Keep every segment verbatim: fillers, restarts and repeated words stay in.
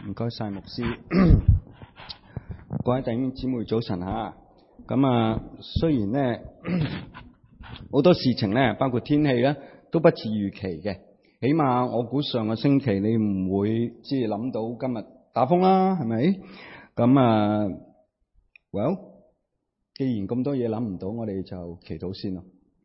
唔該晒牧師。各位弟兄姊妹早晨吓。咁啊，雖然咧好多事情咧，包括天氣咧，都不似預期嘅。起碼我估上個星期你唔會即係諗到今日打風啦，係咪？咁啊 ，Well， 既然咁多嘢諗唔到，我哋就祈禱先咯。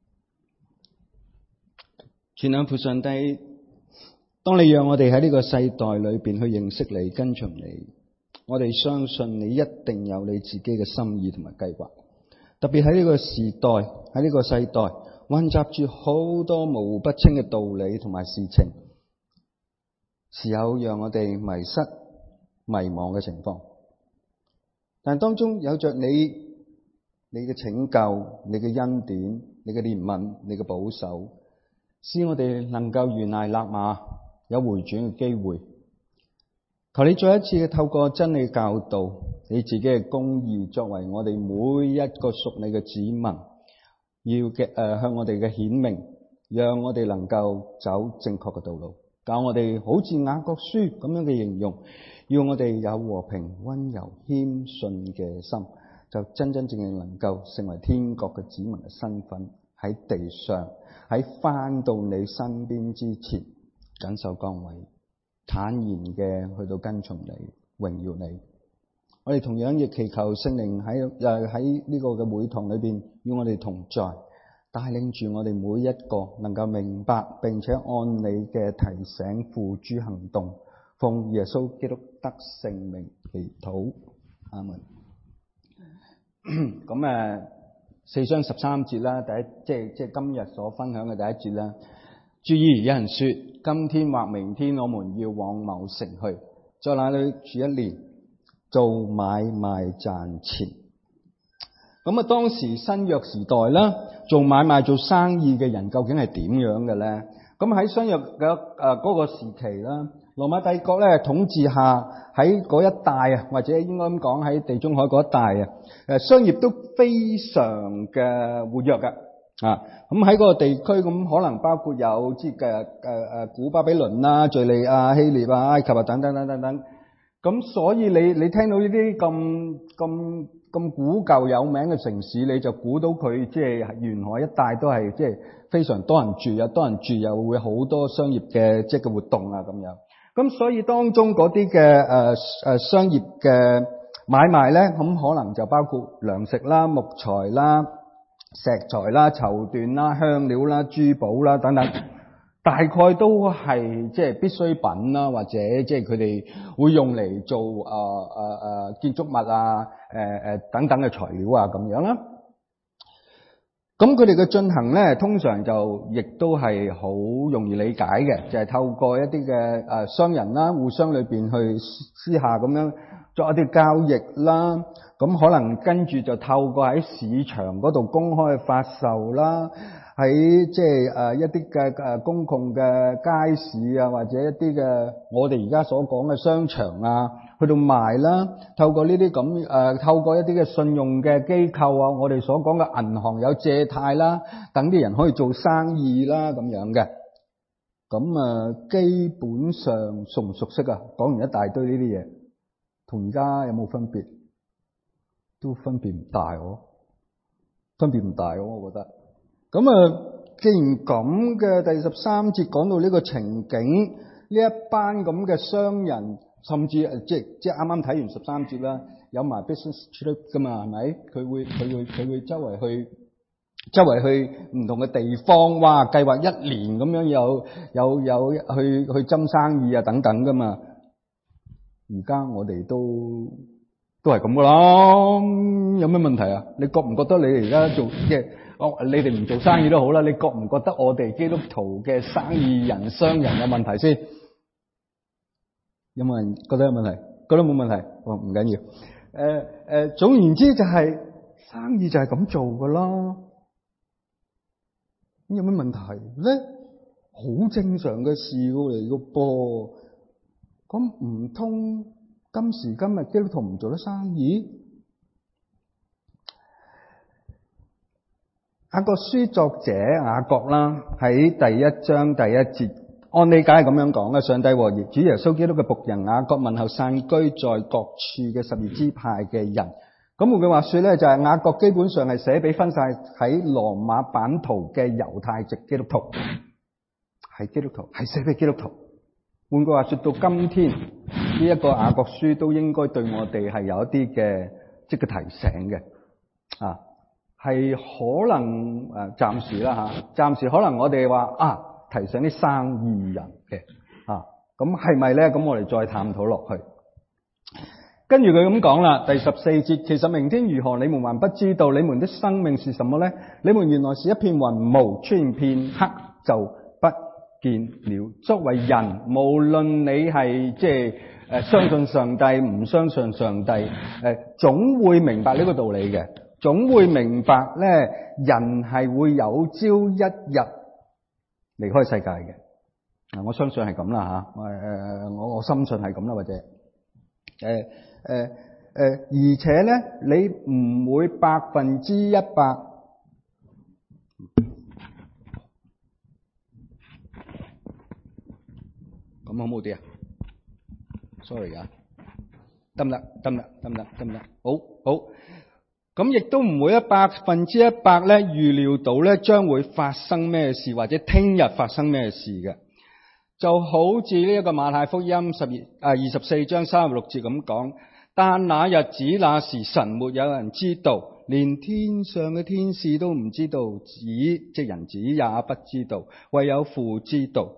全能父上帝，當你讓我哋喺呢個世代裏邊去認識你、跟從你，我哋相信你一定有你自己嘅心意同埋計劃。特別喺呢個時代，喺呢個世代，混雜住好多模糊不清嘅道理同埋事情，時有讓我哋迷失、迷惘嘅情況。但當中有着你、你嘅拯救、你嘅恩典、你嘅憐憫、你嘅保守，使我哋能夠懸崖勒馬，有回轉嘅機會。求你再一次嘅透過真理教導，你自己嘅公義作為我哋每一個屬你嘅子民，要嘅誒、呃、向我哋嘅顯明，讓我哋能夠走正確嘅道路。教我哋好似雅各書咁樣嘅形容，要我哋有和平、溫柔、謙遜嘅心，就真真正正能夠成為天國嘅子民嘅身份，喺地上，喺返到你身邊之前，緊守崗位，坦然嘅去到跟從你，榮耀你。我哋同樣亦祈求聖靈喺誒喺呢個嘅會堂裏邊與我哋同在，帶領住我哋每一個能夠明白並且按你嘅提醒付諸行動，奉耶穌基督得聖名祈禱，阿門。咁誒四章十三節啦，第一即係即係今日所分享嘅第一節啦。注意，有人說今天或明天我們要往某城去，在那裏住一年，做買賣賺錢。咁啊，當時新約時代啦，做買賣做生意嘅人究竟係點樣嘅咧？咁喺新約嘅誒嗰個時期啦，羅馬帝國咧統治下喺嗰一帶啊，或者應該咁講喺地中海嗰一帶啊，誒商業都非常嘅活躍嘅。啊，咁喺嗰個地區咁可能包括有即係誒誒誒古巴比倫啦、敘利亞、希臘啊、埃及啊等等等等等。咁所以你你聽到呢啲咁咁咁古舊有名嘅城市，你就估到佢即係沿海一帶都係即係非常多人住，有多人住又會好多商業嘅即係嘅活動啊咁樣。咁所以當中嗰啲嘅誒誒商業嘅買賣咧，咁可能就包括糧食啦、木材啦、石材啦、綢緞啦、香料啦、珠寶啦等等，大概都係即係必需品啦，或者即係佢哋會用嚟做誒誒誒建築物啊、誒、呃、誒等等嘅材料啊咁樣啦。咁佢哋嘅進行咧，通常就亦都係好容易理解嘅，就係、是、透過一啲嘅誒商人啦，互相裏邊去私下咁樣作一啲交易啦。咁可能跟住就透過喺市場嗰度公開發售啦，喺即係誒一啲嘅誒公共嘅街市啊，或者一啲嘅我哋而家所講嘅商場啊，去到賣啦。透過呢啲咁誒，透過一啲嘅信用嘅機構啊，我哋所講嘅銀行有借貸啦，等啲人可以做生意啦咁樣嘅。咁啊，基本上熟唔熟悉啊？講完一大堆呢啲嘢，同而家有冇分別？都分別唔大喎，分別唔大喎，我覺得。咁啊，既然咁嘅第十三節講到呢個情景，呢一班咁嘅商人，甚至即係即係啱啱睇完十三節啦，有埋 business trip 噶嘛，係咪？佢會佢會佢會周圍去周圍去唔同嘅地方，哇！計劃一年咁樣有有有去去爭生意啊等等噶嘛。而家我哋都。都係咁噶啦，有咩問題啊？你覺唔覺得你哋而家做即係，哦，你哋唔做生意都好啦，你覺唔覺得我哋基督徒嘅生意人、商人有問題先？有冇人覺得有問題？覺得冇問題？哦，唔緊要。誒、呃、誒、呃，總言之就係、是、生意就係咁做噶啦。咁有咩問題咧？好正常嘅事嚟個噃。咁唔通？今時今日基督徒唔做得生意？雅各書作者雅各啦，喺第一章第一節按理解係咁樣講嘅，上帝和主耶穌基督嘅僕人雅各問候散居在各處嘅十二支派嘅人。咁換句話說咧，就係雅各基本上係寫俾分晒喺羅馬版圖嘅猶太籍基督徒，係基督徒，係寫俾基督徒。換句話說，到今天呢一個雅各書都應該對我哋係有一啲嘅即係提醒嘅，啊，係可能誒暫時啦吓，暫時可能我哋話啊提醒啲生意人嘅，啊，咁係咪咧？咁我哋再探討落去。跟住佢咁講啦，第十四節，其實明天如何，你們還不知道。你們的生命是什麼呢？你們原來是一片雲霧，出現片刻就不見了。作為人，無論你係即係誒相信上帝，唔相信上帝，誒、呃、總會明白呢個道理嘅，總會明白咧，人係會有朝一日離開世界嘅。嗱，我相信係咁啦吓，誒我我深信係咁啦，或者誒。呃誒誒、呃呃，而且咧，你唔會百分之一百，咁好唔好啲啊 ？Sorry 啊，得唔得？得唔得？得唔得？得唔得？好好，咁亦都唔會一百分之一百咧預料到咧將會發生咩事，或者聽日發生咩事嘅，就好似呢一個馬太福音十二啊二十四章三十六節咁講。但那日子那時辰沒有人知道，連天上嘅天使都唔知道，子即人子也不知道，唯有父知道。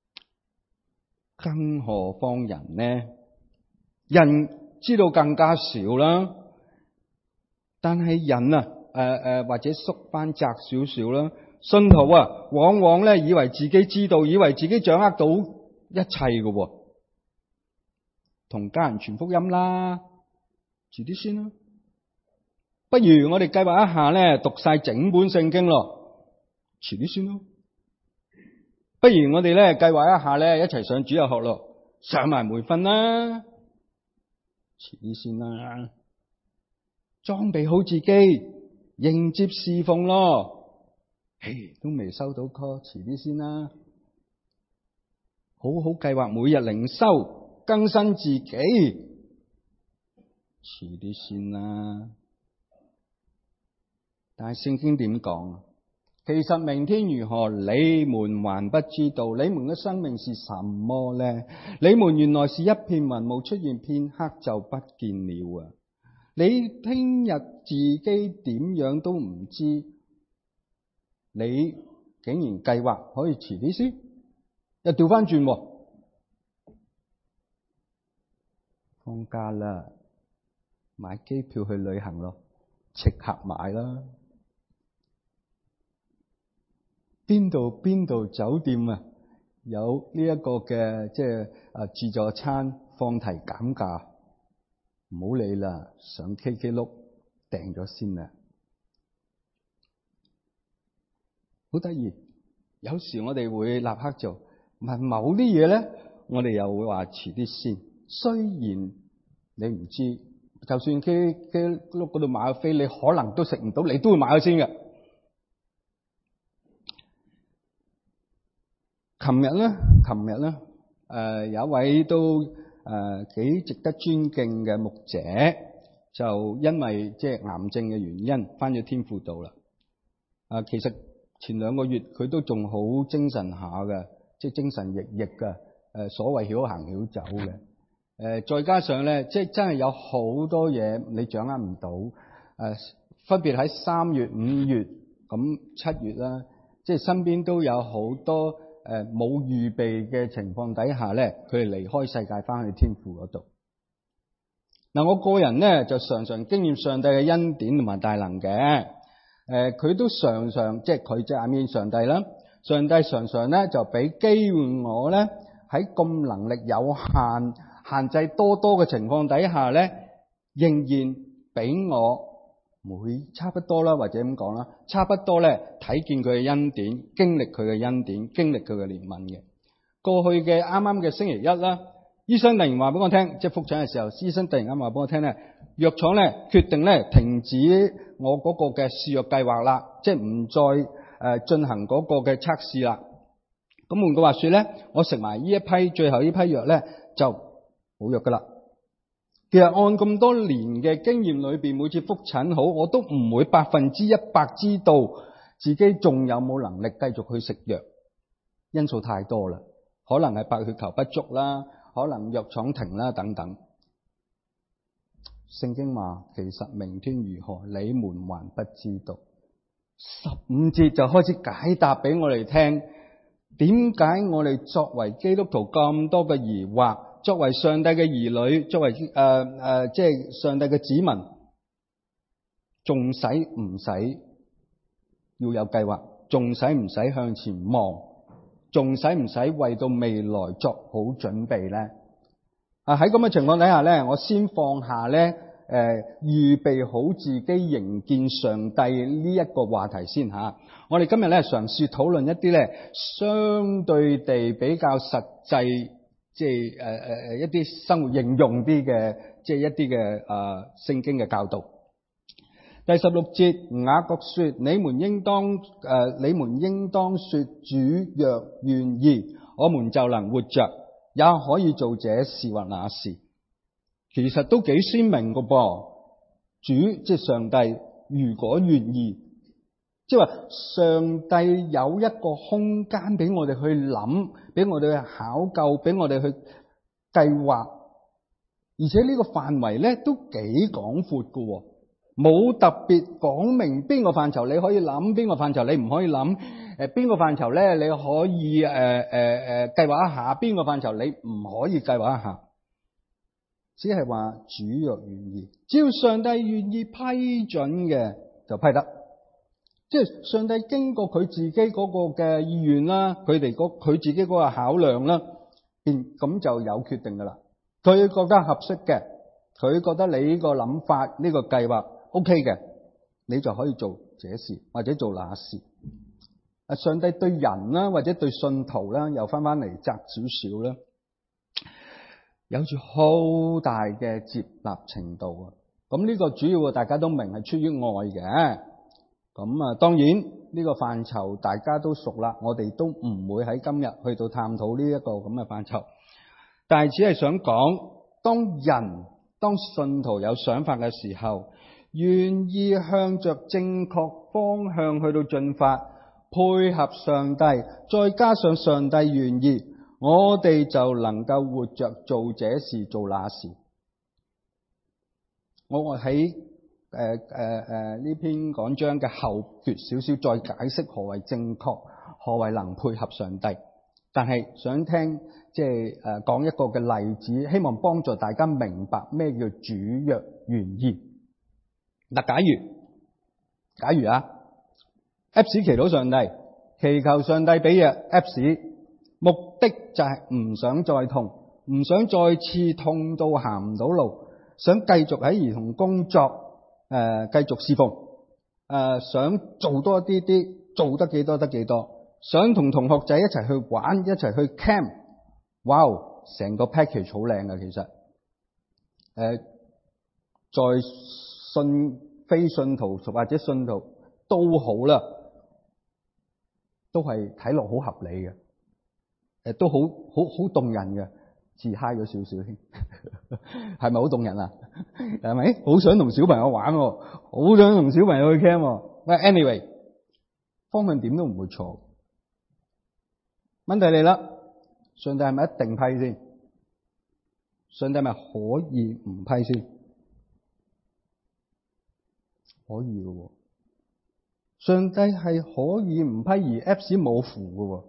更何況人呢？人知道更加少啦。但係人啊，誒、呃、誒或者縮翻窄少少啦。信徒啊，往往咧以為自己知道，以為自己掌握到一切嘅。同家人傳福音啦，遲啲先啦。不如我哋計劃一下咧，讀晒整本聖經咯，遲啲先咯。不如我哋咧計劃一下咧，一齊上主日學咯，上埋培訓啦，遲啲先啦。裝備好自己，迎接侍奉咯。嘿，都未收到 call， 遲啲先啦。好好計劃每日靈修。更新自己，遲啲先啦。但係聖經點講啊？其實明天如何，你們還不知道。你們嘅生命是什麼呢？你們原來是一片雲霧，出現片刻就不見了啊！你聽日自己點樣都唔知，你竟然計劃可以遲啲先，又調翻轉喎。放假啦，買機票去旅行咯，即刻買啦。邊度邊度酒店啊，有呢一個嘅即係啊自助餐放題減價，唔好理啦，上 K K 碌訂咗先啦。好得意，有時我哋會立刻做，問某啲嘢咧，我哋又會話遲啲先。雖然你唔知，就算 K K 碌嗰度買咗飛，你可能都食唔到，你都會買咗先嘅。琴日咧，琴日咧，誒、呃、有一位都誒幾、呃、值得尊敬嘅牧者，就因為即係癌症嘅原因，返咗天父度啦。啊、呃，其實前兩個月佢都仲好精神下嘅，即係精神奕奕嘅，誒、呃、所謂曉行曉走嘅。誒、呃，再加上咧，即係真係有好多嘢你掌握唔到。誒、呃，分別喺三月、五月、咁七月啦，即係身邊都有好多誒冇預備嘅情況底下咧，佢哋離開世界翻去天父嗰度。嗱、呃，我個人咧就常常經驗上帝嘅恩典同埋大能嘅。誒、呃，佢都常常即係佢隻眼面上帝啦，上帝常常咧就俾機會我咧喺咁能力有限。限制多多嘅情況底下咧，仍然俾我每差不多啦，或者咁講啦，差不多咧睇見佢嘅恩典，經歷佢嘅恩典，經歷佢嘅憐憫嘅。過去嘅啱啱嘅星期一啦，醫生突然話俾我聽，即係復診嘅時候，醫生突然間話俾我聽咧，藥廠咧決定咧停止我嗰個嘅試藥計劃啦，即係唔再誒進行嗰個嘅測試啦。 咁換句話說咧，我食埋呢一批最後呢批藥咧就冇藥噶啦。其實按咁多年嘅經驗裏邊，每次復診好，我都唔會百分之一百知道自己仲有冇能力繼續去食藥，因素太多啦，可能係白血球不足啦，可能藥廠停啦等等。聖經話，其實明天如何，你們還不知道。十五節就開始解答俾我哋聽，點解我哋作為基督徒咁多嘅疑惑，作為上帝嘅兒女，作為誒誒即係上帝嘅子民，仲使唔使要有計劃？仲使唔使向前望？仲使唔使為到未來作好準備咧？啊喺咁嘅情況底下咧，我先放下咧誒預備好自己迎見上帝呢一個話題先吓。我哋今日咧嘗試討論一啲咧相對地比較實際，即係誒誒誒一啲生活應用啲嘅，即係一啲嘅誒聖經嘅教導。第十六節，雅各說：你們應當誒、呃，你們應當說，主若願意，我們就能活着，也可以做這事或那事。其實都幾鮮明㗎噃，主即係上帝，如果願意，即係話上帝有一個空間俾我哋去諗，俾我哋去考究，俾我哋去計劃，而且呢個範圍咧都幾廣闊㗎。冇特別講明邊個範疇你可以諗，邊個範疇你唔可以諗。誒，邊個範疇咧你可以誒誒誒計劃一下，邊個範疇你唔可以計劃一下。只係話主若願意，只要上帝願意批准嘅就批得。即係上帝經過佢自己嗰個嘅意願啦，佢哋嗰佢自己嗰個考量啦，便咁就有決定噶啦。佢覺得合適嘅，佢覺得你呢個諗法呢、呢個計劃OK 嘅，你就可以做這事或者做那事。啊，上帝對人啦，或者對信徒啦，又翻翻嚟窄少少啦，有住好大嘅接納程度啊！咁呢個主要大家都明係出於愛嘅。咁啊，當然呢個範疇大家都熟啦，我哋都唔會喺今日去到探討呢一個咁嘅範疇。但係只係想講，當人當信徒有想法嘅時候，願意向着正確方向去到進發，配合上帝，再加上上帝願意，我哋就能夠活着做這事做那事。我我喺誒誒誒呢篇講章嘅後段少少再解釋何謂正確，何謂能配合上帝。但係想聽即係誒講一個嘅例子，希望幫助大家明白咩叫主若願意。嗱，假如假如啊 ，Apps 祈禱上帝，祈求上帝俾藥 Apps， 目的就係唔想再痛，唔想再次痛到行唔到路，想繼續喺兒童工作，誒、呃，繼續侍奉，誒、呃，想做多啲啲，做得幾多得幾多，想同同學仔一齊去玩，一齊去 camp， 哇，成個 package 好靚啊，其實，誒、呃，在信非信徒或者信徒都好啦，都係睇落好合理嘅，誒都好好好動人嘅，自嗨咗少少添，係咪好動人啊？係咪？好想同小朋友玩，好想同小朋友去 camp。喂 ，anyway， 方向點都唔會錯。問題嚟啦，上帝係咪一定批先？上帝係咪可以唔批先？可以嘅，上帝係可以唔批，而 Apps 冇符嘅。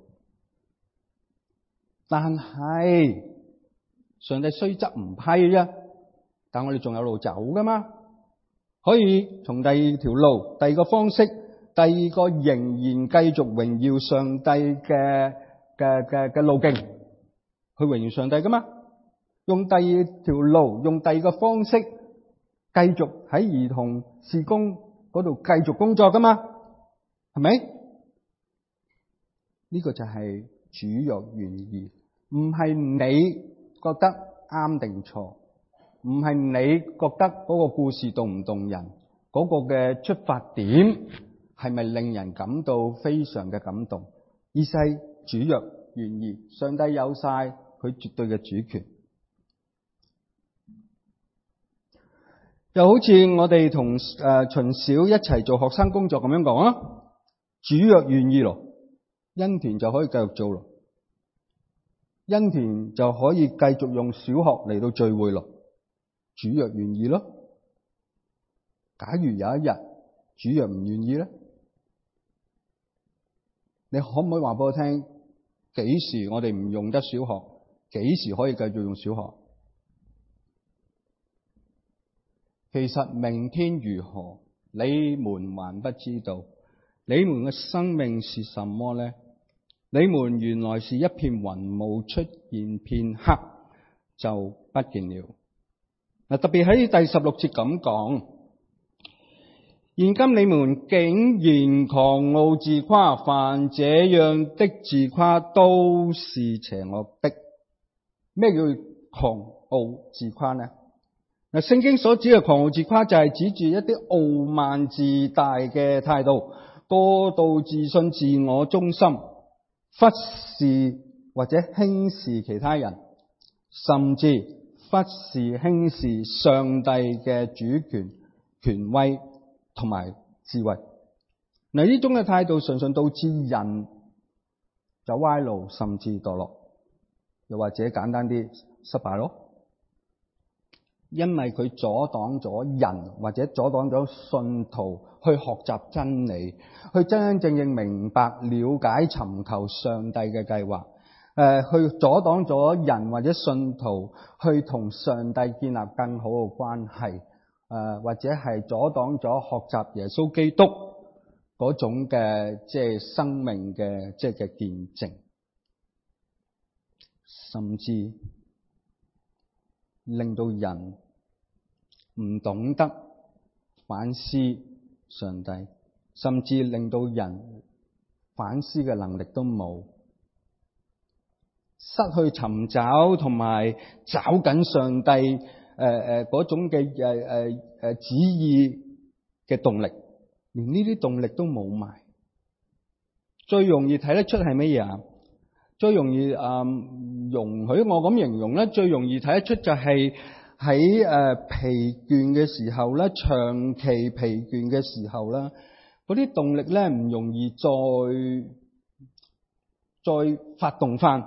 但係上帝雖則唔批啫，但我哋仲有路走噶嘛，可以從第二條路、第二個方式、第二個仍然繼續榮耀上帝嘅嘅嘅嘅路徑去榮耀上帝噶嘛，用第二條路，用第二個方式。繼續喺兒童事工嗰度繼續工作噶嘛，係咪？呢個就係主若願意，唔係你覺得啱定錯，唔係你覺得嗰個故事動唔動人，嗰個嘅出發點係咪令人感到非常嘅感動，而係主若願意，上帝有晒佢絕對嘅主權。又好似我哋同誒秦小一齊做學生工作咁樣講啊，主若願意咯，恩田就可以繼續做咯，恩田就可以繼續用小學嚟到聚會咯。主若願意咯，假如有一日主若唔願意咧，你可唔可以話俾我聽，幾時我哋唔用得小學，幾時可以繼續用小學？其實明天如何，你們還不知道。你們嘅生命是什麼呢？你們原來是一片雲霧，出現片刻就不見了。嗱，特別喺第十六節咁講，現今你們竟然狂傲自誇，凡這樣的自誇都是邪惡的。咩叫狂傲自誇呢？嗱，聖經所指嘅狂傲自誇就係指住一啲傲慢自大嘅態度，過度自信、自我中心，忽視或者輕視其他人，甚至忽視輕視上帝嘅主權、權威同埋智慧。嗱，呢種嘅態度常常導致人走歪路，甚至墮落，又或者簡單啲失敗咯。因為佢阻擋咗人，或者阻擋咗信徒去學習真理，去真真正正明白、了解、尋求上帝嘅計劃。誒、呃，去阻擋咗人或者信徒去同上帝建立更好嘅關係。誒、呃，或者係阻擋咗學習耶穌基督嗰種嘅即係生命嘅即係嘅見證，甚至令到人唔懂得反思上帝，甚至令到人反思嘅能力都冇，失去尋找同埋找緊上帝誒誒嗰種嘅誒誒誒旨意嘅動力，連呢啲動力都冇埋。最容易睇得出係乜嘢啊？最容易誒、呃、容許我咁形容咧，最容易睇得出就係喺誒疲倦嘅時候咧，長期疲倦嘅時候咧，嗰啲動力咧唔容易再再發動翻。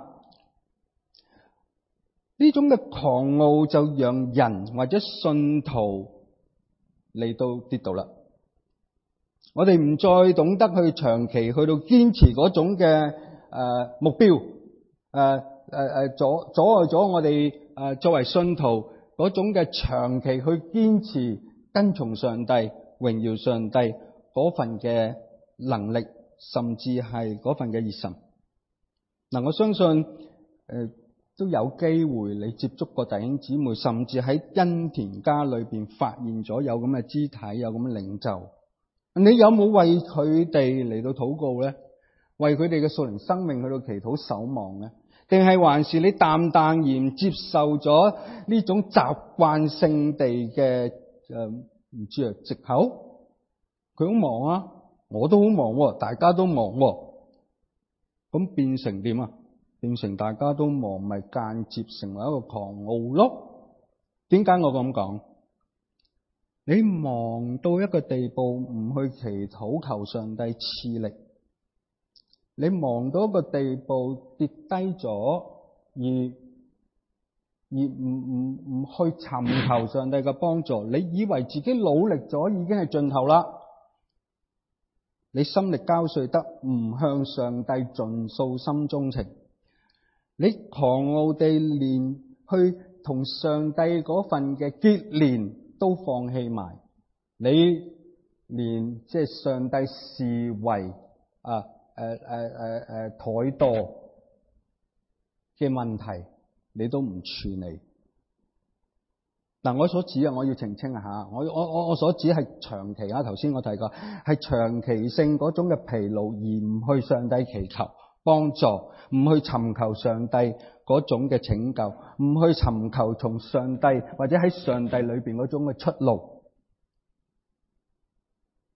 呢種嘅狂傲就讓人或者信徒嚟到跌倒啦。我哋唔再懂得去長期去到堅持嗰種嘅誒、呃、目標，誒誒誒阻阻礙咗我哋誒、呃、作為信徒嗰種嘅長期去堅持跟從上帝、榮耀上帝嗰份嘅能力，甚至係嗰份嘅熱忱。嗱、呃，我相信誒、呃、都有機會你接觸過弟兄姊妹，甚至喺恩田家裏邊發現咗有咁嘅肢體、有咁嘅領袖。你有冇為佢哋嚟到禱告咧？為佢哋嘅屬靈生命去到祈禱守望咧？定係還是你淡淡然接受咗呢種習慣性地嘅誒唔知啊藉口？佢好忙啊，我都好忙啊，大家都忙啊，咁變成點啊？變成大家都忙，咪間接成為一個狂傲咯？點解我咁講？你忙到一個地步，唔去祈禱求上帝賜力，你忙到一個地步跌低咗，而而唔唔唔去尋求上帝嘅幫助，你以為自己努力咗已經係盡頭啦，你心力交瘁得唔向上帝盡訴心中情，你狂傲地連去同上帝嗰份嘅結連都放棄埋，你連即係上帝視為啊誒誒誒誒怠惰嘅問題，你都唔處理。嗱，我所指啊，我要澄清下，我我我我所指係長期啊，頭先我提過係長期性嗰種嘅疲勞，而唔去上帝祈求幫助，唔去尋求上帝嗰種嘅拯救，唔去尋求從上帝或者喺上帝裏邊嗰種嘅出路，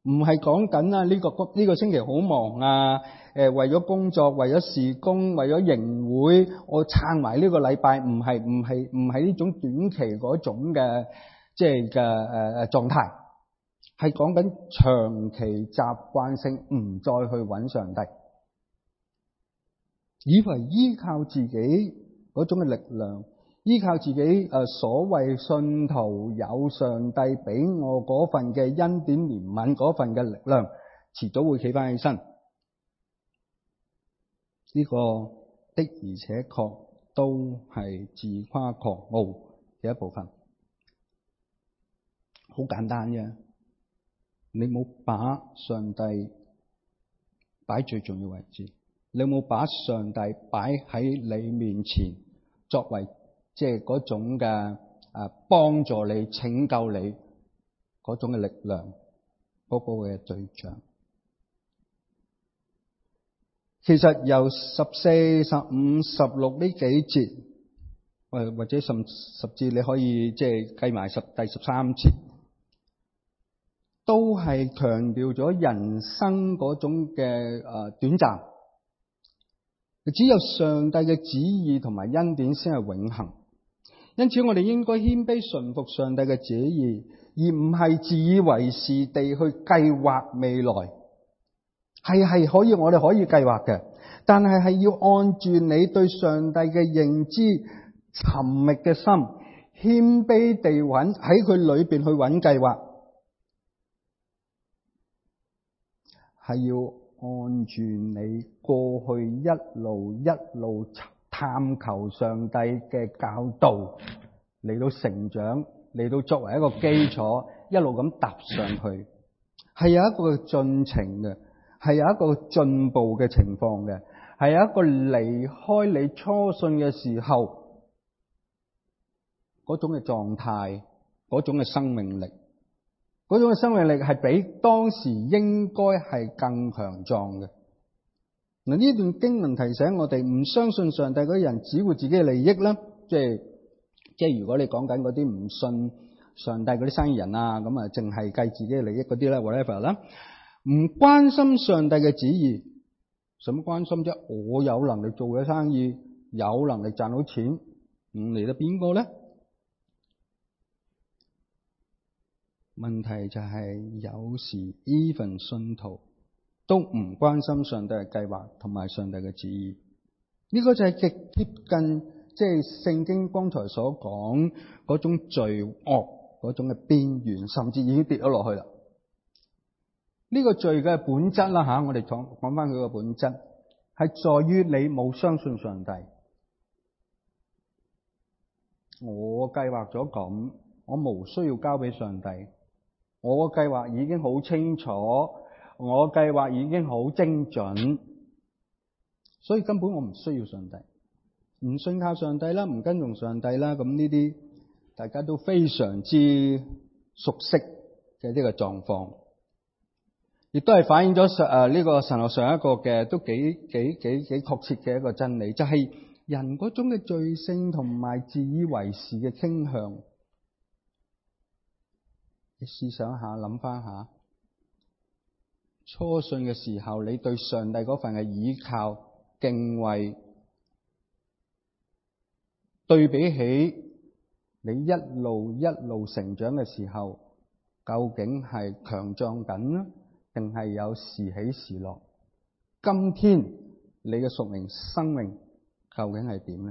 唔係講緊啊呢個呢個星期好忙啊，誒為咗工作，為咗事工，為咗營會，我撐埋呢個禮拜，唔係唔係唔係呢種短期嗰種嘅即係嘅誒誒狀態，係講緊長期習慣性唔再去揾上帝，以為依靠自己嗰種嘅力量，依靠自己誒所謂信徒有上帝俾我嗰份嘅恩典憐憫嗰份嘅力量，遲早會企翻起身。呢個的而且確都係自誇狂傲嘅一部分。好簡單啫，你冇把上帝擺最重要位置，你冇把上帝擺喺你面前作為即係嗰種嘅誒幫助你拯救你嗰種嘅力量嗰個嘅對象。其實由十四、十五、十六呢幾節，或或者甚甚至你可以即係計埋十第十三節，都係強調咗人生嗰種嘅誒短暫。只有上帝嘅旨意同埋恩典先係永恆。因此我哋應該謙卑順服上帝嘅旨意，而唔係自以為是地去計劃未來。係係可以，我哋可以計劃嘅，但係係要按住你對上帝嘅認知、尋覓嘅心，謙卑地揾喺佢裏邊去揾計劃，係要按住你過去一路一路探求上帝嘅教導嚟到成長，嚟到作為一個基礎，一路咁踏上去，係有一個進程嘅。係有一個進步嘅情況嘅，係有一個離開你初信嘅時候嗰種嘅狀態，嗰種嘅生命力，嗰種嘅生命力係比當時應該係更強壯嘅。嗱，呢段經文提醒我哋，唔相信上帝嗰啲人只顧自己嘅利益啦，即係即係如果你講緊嗰啲唔信上帝嗰啲生意人啊，咁啊淨係計自己嘅利益嗰啲咧 whatever 啦。唔關心上帝嘅旨意，使乜關心啫？我有能力做嘅生意，有能力賺到錢，唔嚟得邊個咧？問題就係有時 even 信徒都唔關心上帝嘅計劃同埋上帝嘅旨意。呢個就係極貼近即係聖經剛才所講嗰種罪惡嗰種嘅邊緣，甚至已經跌咗落去啦。呢個罪嘅本質啦吓，我哋講講翻佢個本質，係在於你冇相信上帝。我計劃咗咁，我無需要交俾上帝。我計劃已經好清楚，我計劃已經好精準，所以根本我唔需要上帝。唔信靠上帝啦，唔跟從上帝啦，咁呢啲大家都非常之熟悉嘅呢個狀況。亦都係反映咗誒呢個神學上一個嘅都幾幾幾幾確切嘅一個真理，就係、是、人嗰種嘅罪性同埋自以為是嘅傾向。你試想下，諗翻下，初信嘅時候，你對上帝嗰份嘅倚靠、敬畏，對比起你一路一路成長嘅時候，究竟係強壯緊呢？定係有時起時落？今天你嘅屬靈生命究竟係點呢？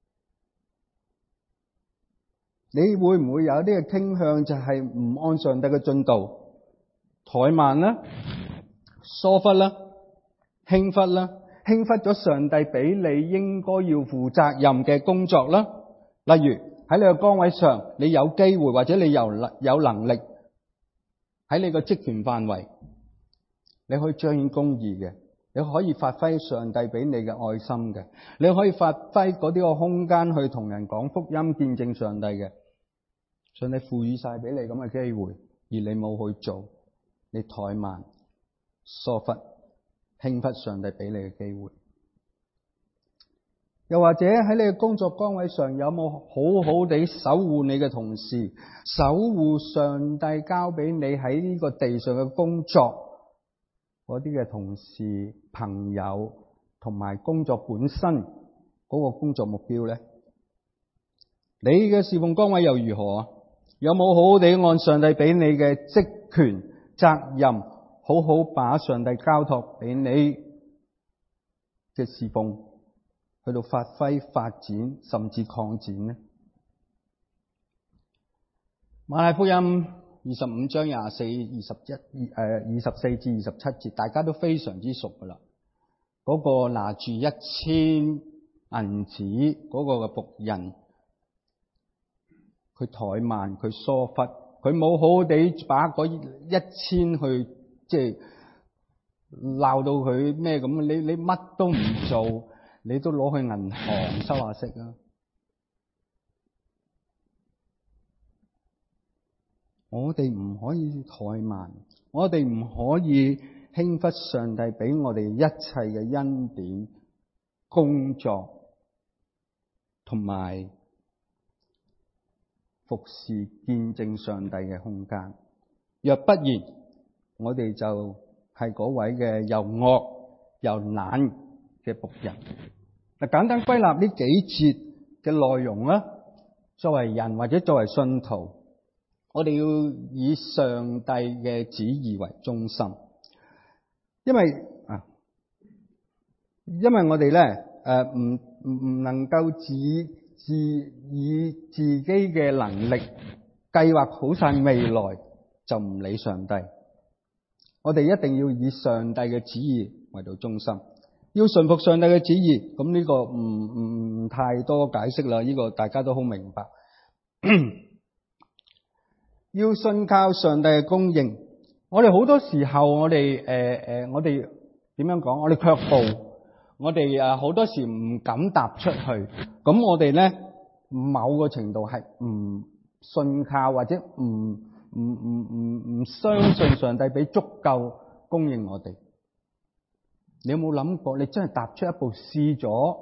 你會唔會有啲嘅傾向，就係唔按上帝嘅進度，怠慢啦、疏忽啦、輕忽啦，輕忽咗上帝俾你應該要負責任嘅工作啦？例如喺你嘅崗位上，你有機會或者你有有能力喺你個職權範圍，你可以彰顯公義嘅，你可以發揮上帝俾你嘅愛心嘅，你可以發揮嗰啲個空間去同人講福音、見證上帝嘅。上帝賦予晒俾你咁嘅機會，而你冇去做，你怠慢、疏忽、輕忽上帝俾你嘅機會。 又或者喺你嘅工作崗位上，有冇好好地守護你嘅同事，守護上帝交俾你喺呢個地上嘅工作，嗰啲嘅同事、朋友同埋工作本身嗰個工作目標呢？你嘅侍奉崗位又如何啊？有冇好好地按上帝俾你嘅職權責任，好好把上帝交託俾你嘅侍奉去到發揮發展甚至擴展呢？馬太福音二十五章廿四、二十一、誒二十四至二十七節，大家都非常之熟噶啦。嗰、那個拿住一千銀子嗰個嘅僕人，佢怠慢，佢疏忽，佢冇好好地把嗰一千去即係鬧到佢咩咁？你你乜都唔做，你都攞去銀行收下息啊！我哋唔可以怠慢，我哋唔可以輕忽上帝俾我哋一切嘅恩典、工作同埋服侍見證上帝嘅空間。若不然，我哋就係嗰位嘅又惡又懶嘅僕人。嗱，簡單歸納呢幾節嘅內容啦。作為人或者作為信徒，我哋要以上帝嘅旨意為中心，因為啊，因為我哋咧誒唔唔唔能夠自自以自己嘅能力計劃好晒未來，就唔理上帝。我哋一定要以上帝嘅旨意為到中心，要順服上帝嘅旨意。咁呢個唔唔唔太多解釋啦，呢個大家都好明白。要信靠上帝嘅供應。我哋好多時候，我哋誒誒，我哋點樣講？我哋卻步，我哋誒好多時唔敢踏出去。咁我哋咧，某個程度係唔信靠或者唔唔唔唔唔相信上帝俾足夠供應我哋。你有冇諗過？你真係踏出一步試咗，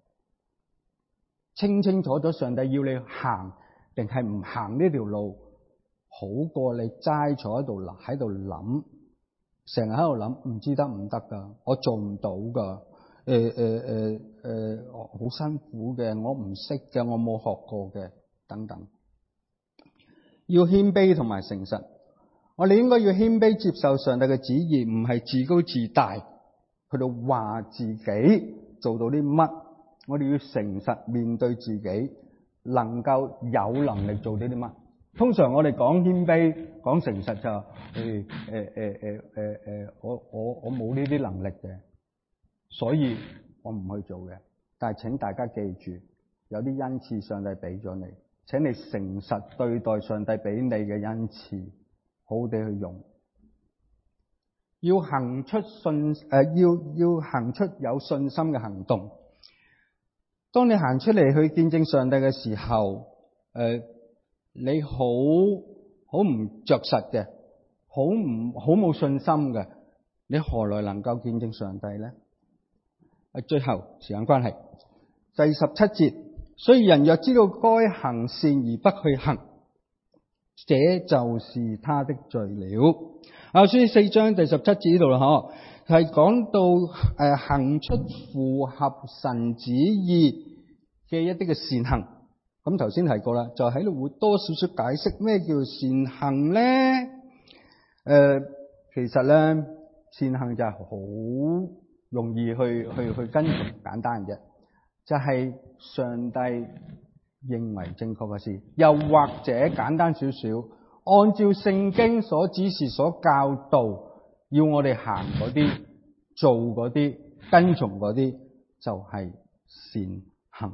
清清楚楚上帝要你行定係唔行呢條路？好過你齋坐喺度諗，喺度諗，成日喺度諗，唔知得唔得噶？我做唔到噶，誒誒誒誒，好辛苦嘅，我唔識嘅，我冇學過嘅，等等。要謙卑同埋誠實，我哋應該要謙卑接受上帝嘅旨意，唔係自高自大，去到話自己做到啲乜。我哋要誠實面對自己，能夠有能力做到啲乜。通常我哋講謙卑、講誠實就誒誒誒誒誒誒，我我我冇呢啲能力嘅，所以我唔去做嘅。但係請大家記住，有啲恩賜上帝俾咗你，請你誠實對待上帝俾你嘅恩賜，好好地去用。要行出信誒、呃，要要行出有信心嘅行動。當你行出嚟去見證上帝嘅時候，誒、呃。你好好唔着實嘅，好唔好冇信心嘅，你何來能夠見證上帝呢？最後時間關係，第十七節，所以人若知道該行善而不去行，這就是他的罪了。啊，所以四章第十七節呢度啦，嗬，係講到誒、呃、行出符合神旨意嘅一啲嘅善行。咁頭先提過啦，就喺度會多少少解釋咩叫善行咧？誒、呃，其實咧善行就係好容易去去去跟從，簡單嘅啫，就係、是、上帝認為正確嘅事，又或者簡單少少，按照聖經所指示、所教導，要我哋行嗰啲、做嗰啲、跟從嗰啲，就係善行。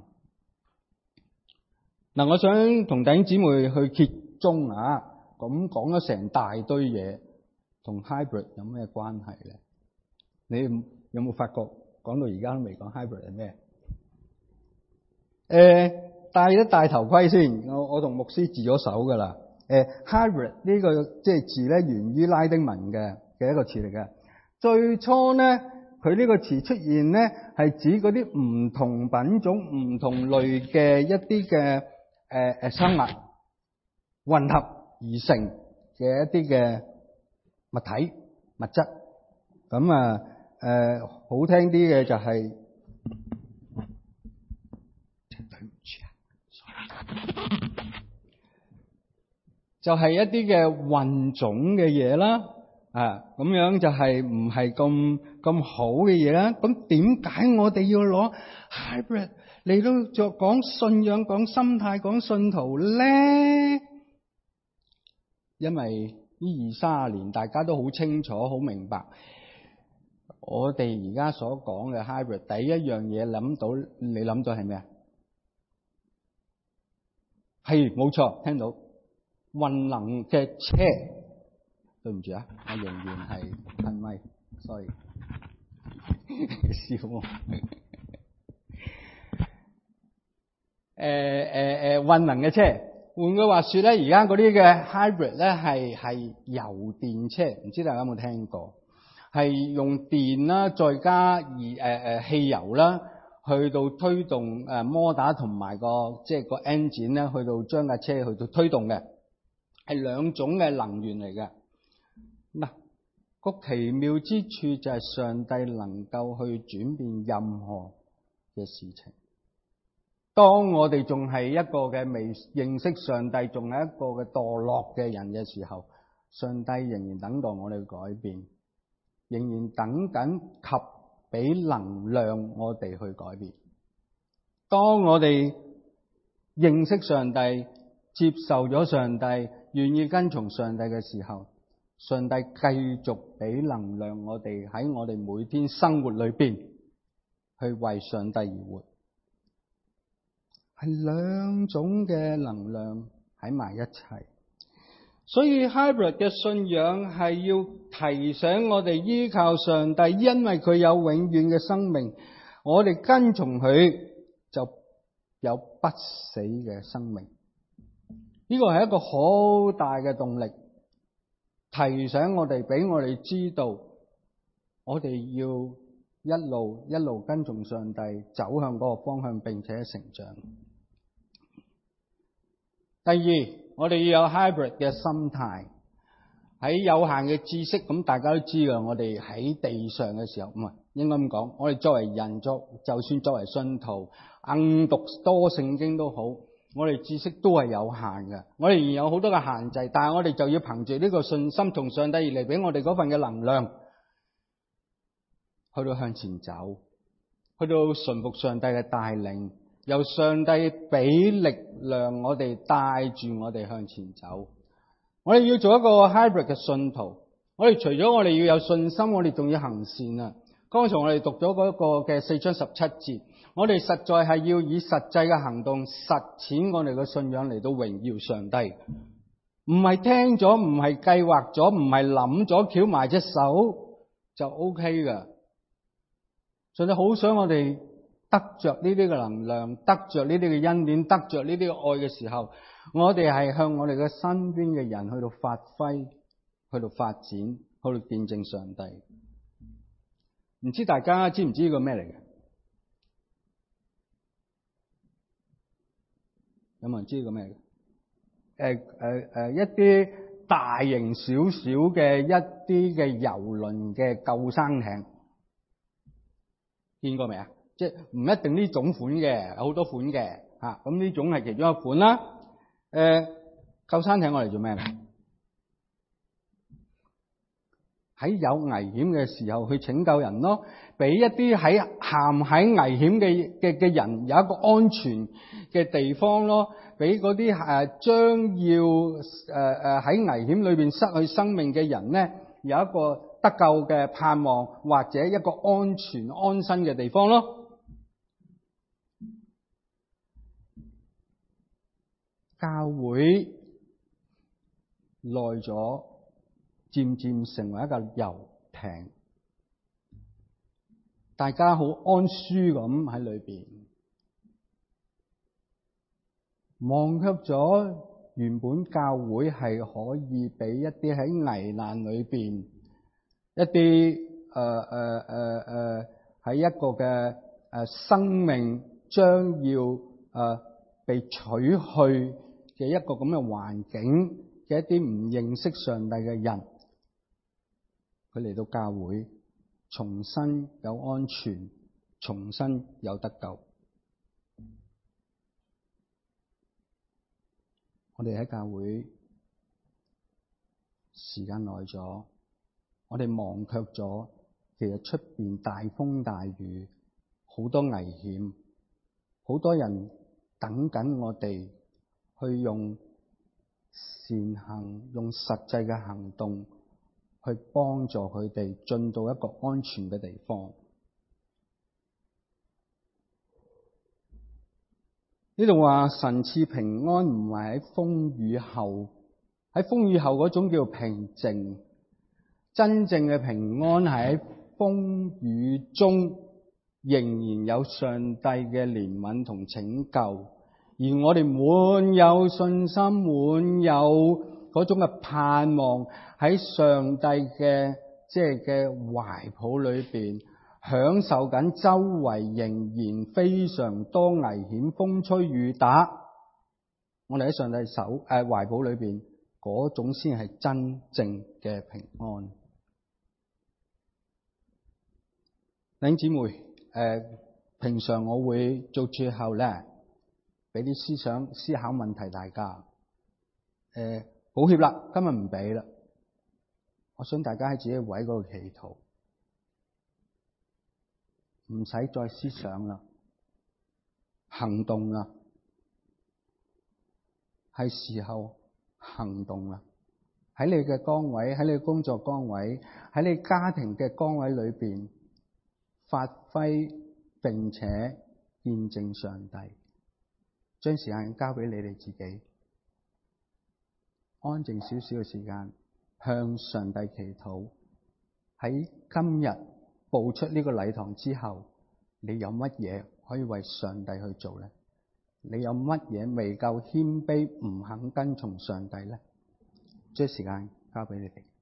嗱，我想同弟兄姊妹去揭盅啊！咁講咗成大堆嘢，同 hybrid 有咩關係咧？你有冇發覺講到而家都未講 hybrid 係咩？誒、呃，戴一戴頭盔先。我我同牧師自咗手噶啦。誒、呃、hybrid 呢、這個即係字咧，源於拉丁文嘅嘅一個詞嚟嘅。最初咧佢呢個詞出現咧，係指嗰啲唔同品種、唔同類嘅一啲嘅誒誒生物混合而成嘅一啲嘅物體物質。咁啊誒好聽啲嘅就係、是，對唔住啊，就係一啲嘅混種嘅嘢啦。啊，咁樣就係唔係咁咁好嘅嘢啦。咁點解我哋要攞 hybrid 嚟到作講信仰、講心態、講信徒咧？因為呢二三十年大家都好清楚、好明白，我哋而家所講嘅 hybrid 第一樣嘢諗到，你諗到係咩啊？係冇錯，聽到混能嘅車。對唔住啊，我仍然係噴咪，所以笑我。誒誒誒，混能嘅車，換句話說咧，而家嗰啲嘅 hybrid 咧係係油電車，唔知大家有冇聽過？係用電啦，再加而誒誒汽油啦，去到推動誒摩打同埋個即係個 engine 咧，去到將架車去到推動嘅，係兩種嘅能源嚟嘅。嗱，個奇妙之處就係上帝能夠去轉變任何嘅事情。當我哋仲係一個嘅未認識上帝，仲係一個嘅墮落嘅人嘅時候，上帝仍然等待我哋改變，仍然等緊及俾能量我哋去改變。當我哋認識上帝、接受咗上帝、願意跟從上帝嘅時候，上帝繼續俾能量我哋喺我哋每天生活裏邊去為上帝而活，係兩種嘅能量喺埋一齊。所以 hybrid 嘅信仰係要提醒我哋依靠上帝，因為佢有永遠嘅生命，我哋跟從佢就有不死嘅生命。呢個係一個好大嘅動力。提醒我哋，俾我哋知道，我哋要一路一路跟從上帝，走向嗰個方向，並且成長。第二，我哋要有 hybrid 嘅心態。喺有限嘅知識，咁大家都知㗎，我哋喺地上嘅時候，唔係應該咁講，我哋作為人作，就算作為信徒，硬讀多聖經都好，我哋知識都係有限嘅，我哋仍然有好多嘅限制，但係我哋就要憑住呢個信心，從上帝而嚟俾我哋嗰份嘅能量，去到向前走，去到順服上帝嘅帶領，由上帝俾力量我哋帶住我哋向前走。我哋要做一個 hybrid 嘅信徒，我哋除咗我哋要有信心，我哋仲要行善啊！剛才我哋讀咗嗰個嘅四章十七節，我哋實在係要以實際嘅行動實踐我哋嘅信仰嚟到榮耀上帝，唔係聽咗，唔係計劃咗，唔係諗咗，翹埋隻手就 OK 噶。上帝好想我哋得着呢啲嘅能量，得着呢啲嘅恩典，得着呢啲嘅愛嘅時候，我哋係向我哋嘅身邊嘅人去到發揮，去到發展，去到見證上帝。唔知大家知唔知呢個咩嚟嘅？有冇人知呢個咩嘅？誒誒誒，一啲大型少少嘅一啲嘅郵輪嘅救生艇，見過未啊？即係唔一定呢種款嘅，有好多款嘅嚇。咁呢種係其中一款啦。誒，救生艇我嚟做咩咧？喺有危險嘅時候去拯救人咯，俾一啲喺陷喺危險嘅嘅嘅人有一個安全嘅地方咯，俾嗰啲誒將要誒誒喺危險裏邊失去生命嘅人咧，有一個得救嘅盼望，或者一個安全安身嘅地方咯。教會耐咗，漸漸成為一個遊艇，大家好安舒咁喺裏邊，忘卻咗原本教會係可以俾一啲喺危難裏邊，一啲誒誒誒誒喺一個嘅誒、呃、生命將要誒、呃、被取去嘅一個咁嘅環境嘅一啲唔認識上帝嘅人，佢嚟到教會，重新有安全，重新有得救。我哋喺教會時間耐咗，我哋忘卻咗，其實出邊大風大雨，好多危險，好多人等緊我哋去用善行，用實際嘅行動去幫助佢哋進到一個安全嘅地方。呢度話神賜平安唔係喺風雨後，喺風雨後嗰種叫平靜，真正嘅平安係喺風雨中仍然有上帝嘅憐憫同拯救，而我哋滿有信心，滿有嗰種嘅盼望喺上帝嘅即係嘅懷抱裏邊，享受緊周圍仍然非常多危險，風吹雨打，我哋喺上帝手誒、呃、懷抱裏邊，嗰種先係真正嘅平安。弟兄姊妹，誒、呃，平常我會做最後咧，俾啲思想思考問題大家。誒、呃，抱歉啦，今日唔俾啦。我想大家喺自己位嗰度祈禱，唔使再思想啦，行動啦，係時候行動啦。喺你嘅崗位，喺你嘅工作崗位，喺你家庭嘅崗位裏邊，發揮並且見證上帝。將時間交俾你哋自己，安靜少少嘅時間，向上帝祈禱。喺今日步出呢個禮堂之後，你有乜嘢可以為上帝去做呢？你有乜嘢未夠謙卑，唔肯跟從上帝呢？將時間交俾你哋。